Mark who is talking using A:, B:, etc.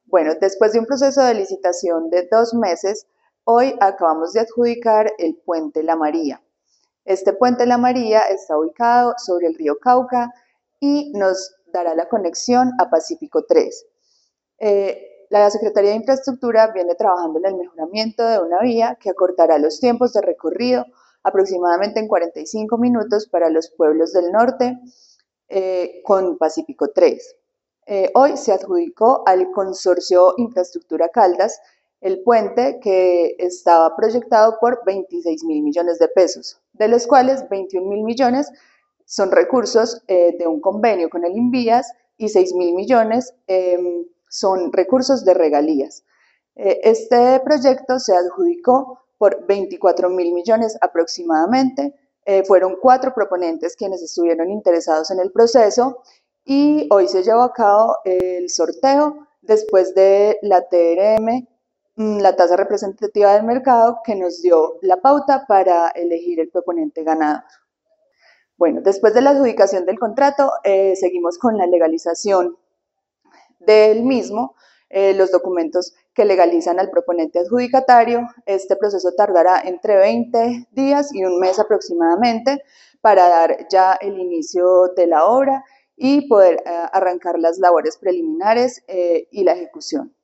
A: Bueno, después de un proceso de licitación de 2 meses, hoy acabamos de adjudicar el puente La María. Este puente La María está ubicado sobre el río Cauca y nos dará la conexión a Pacífico 3. La Secretaría de Infraestructura viene trabajando en el mejoramiento de una vía que acortará los tiempos de recorrido aproximadamente en 45 minutos para los pueblos del norte con Pacífico 3. Hoy se adjudicó al consorcio Infraestructura Caldas el puente que estaba proyectado por 26.000 millones de pesos, de los cuales 21.000 millones son recursos de un convenio con el Invías y 6.000 millones son recursos de regalías. Este proyecto se adjudicó por 24.000 millones aproximadamente. Fueron 4 proponentes quienes estuvieron interesados en el proceso y hoy se llevó a cabo el sorteo después de la TRM, la tasa representativa del mercado, que nos dio la pauta para elegir el proponente ganador. Bueno, después de la adjudicación del contrato, seguimos con la legalización del mismo, los documentos que legalizan al proponente adjudicatario. Este proceso tardará entre 20 días y un mes aproximadamente para dar ya el inicio de la obra y poder arrancar las labores preliminares y la ejecución.